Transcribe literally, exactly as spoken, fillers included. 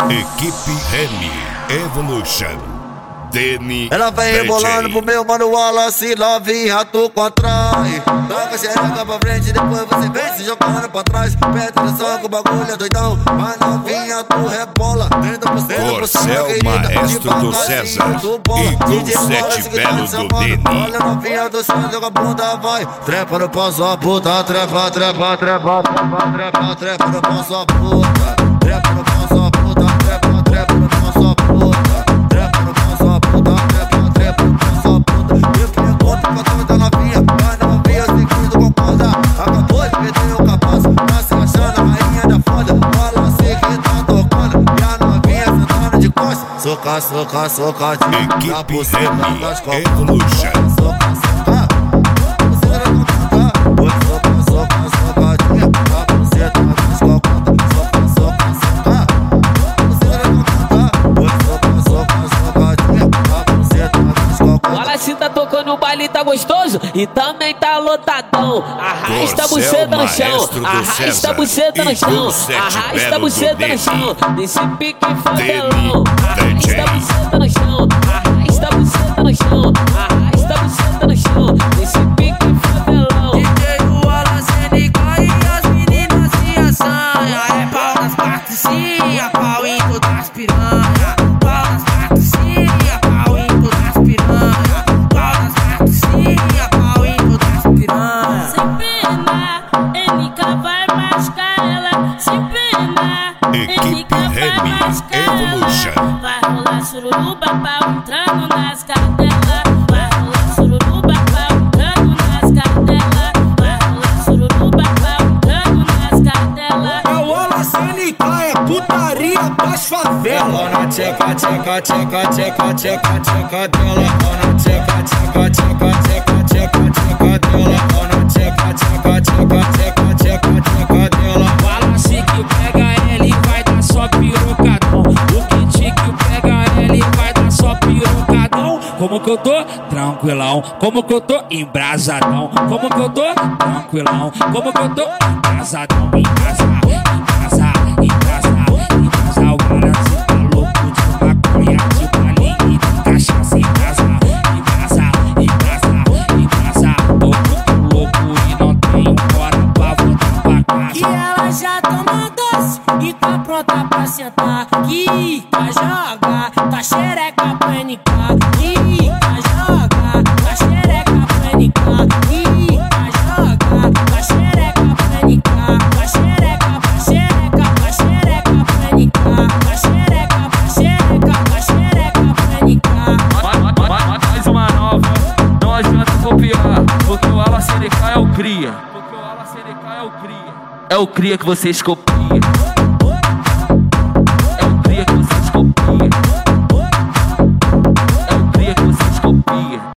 Equipe Remy Evolution. Deni Ela vem rebolando pro meu mano Wallace, novinha tu contrai. Toca a xereca pra frente, depois você vem se jogando pra trás. Pede atenção que o bagulho é doidão, mas novinha tu rebola. trinta por cento Corcel, maestro do César e com sete belo do Deni. Olha novinha do céu, joga a bunda, vai. Trepa no pau sua puta, trepa, trepa, trepa, trepa, trepa, trepa no pau sua puta. Trepa no pau sua puta, trepa, trepa no pau sua puta. Trepa no pau sua puta, trepa, trepa no pau sua puta. Eu pergunto pra toda novinha, mas não via seguindo concorda. Acabou de perder o capaz, tá se achando a rainha da foda. Fala assim que tá tocando, e a novinha sentando de costas. Soca, soca, soca, de Equipe Remy Evolution. Soca, soca, você não vai contar. Soca, soca, soca, de a buceta das cocotas. Soca, soca, soca, você não vai contar. Soca, soca, soca, de a buceta das cocotas. O Wallace tá tocando o baile, tá gostoso e também tá lotadão. Arrasta a buceta no chão, arrasta a buceta no chão, arrasta a buceta no chão. Nesse pique favelão, arrasta a buceta no chão, arrasta a buceta no chão, arrasta a buceta no chão. Nesse pique favelão. D J Wallace ele cai e as meninas se assanha. É pau nas patricinha, pau em todas as piranha. Pau nas patricinha, pau em todas as piranha. Pau nas patricinha, pau em todas as piranha. Sem pena, N K vai machucar ela. Sem pena, N K vai machucar ela. Vai rolar sururuba, pau entrando nas cadelas. Vai rolar sururuba, pau entrando nas cadelas. Vai rolar sururuba, pau entrando nas cadelas. É o Wallace N K, é putaria das favelas. Dona tcheca, tcheca, tcheca, tcheca, tcheca, tcheca dela. Dona tcheca, tcheca, tcheca, tcheca, tcheca, tcheca dela. Dona tcheca, tcheca, tcheca, tcheca, tcheca, tcheca dela. Wallace que pega ele vai dar só pirocadão. O kit que pega ele vai dar só pirocadão. Como que eu tô? Tranquilão. Como que eu tô? Embrasadão. Como que eu tô? Tranquilão. Como que eu tô? Embrasadão. Embrasa, embrasa, embrasa, embrasa. O Wallace tá louco de maconha, de balinha e de cachaça. Embrasa, embrasa, embrasa, embrasa. Tô muito louco e não tenho hora pra voltar pra casa. Que ela já toma doce e tá pronta pra sentar. Quica, joga, tá xereca pro N K. Quica, joga, tá xereca pro N K. Quica, joga, tá xereca pro N K. Tá xereca, tá xereca, tá xereca pro N K. Tá xereca, tá xereca, tá xereca pro N K. Mais uma nova, não adianta copiar, porque o Wallace N K é o cria. Porque o Wallace N K é o cria. É o cria que vocês copiam.